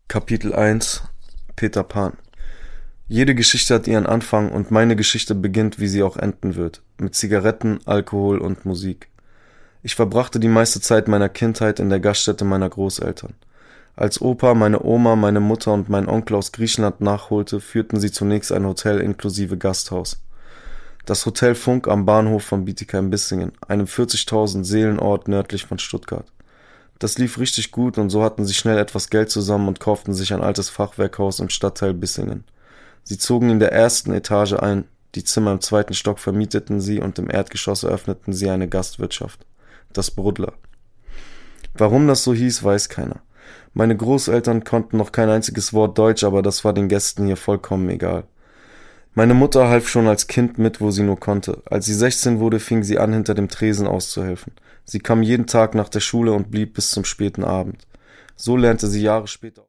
Kapitel 1 Peter Pan. Jede Geschichte hat ihren Anfang und meine Geschichte beginnt, wie sie auch enden wird, mit Zigaretten, Alkohol und Musik. Ich verbrachte die meiste Zeit meiner Kindheit in der Gaststätte meiner Großeltern. Als Opa, meine Oma, meine Mutter und mein Onkel aus Griechenland nachholte, führten sie zunächst ein Hotel inklusive Gasthaus. Das Hotel Funk am Bahnhof von Bietigheim-Bissingen, einem 40.000 Seelenort nördlich von Stuttgart. Das lief richtig gut und so hatten sie schnell etwas Geld zusammen und kauften sich ein altes Fachwerkhaus im Stadtteil Bissingen. Sie zogen in der ersten Etage ein, die Zimmer im zweiten Stock vermieteten sie und im Erdgeschoss eröffneten sie eine Gastwirtschaft, das Bruddler. Warum das so hieß, weiß keiner. Meine Großeltern konnten noch kein einziges Wort Deutsch, aber das war den Gästen hier vollkommen egal. Meine Mutter half schon als Kind mit, wo sie nur konnte. Als sie 16 wurde, fing sie an, hinter dem Tresen auszuhelfen. Sie kam jeden Tag nach der Schule und blieb bis zum späten Abend. So lernte sie Jahre später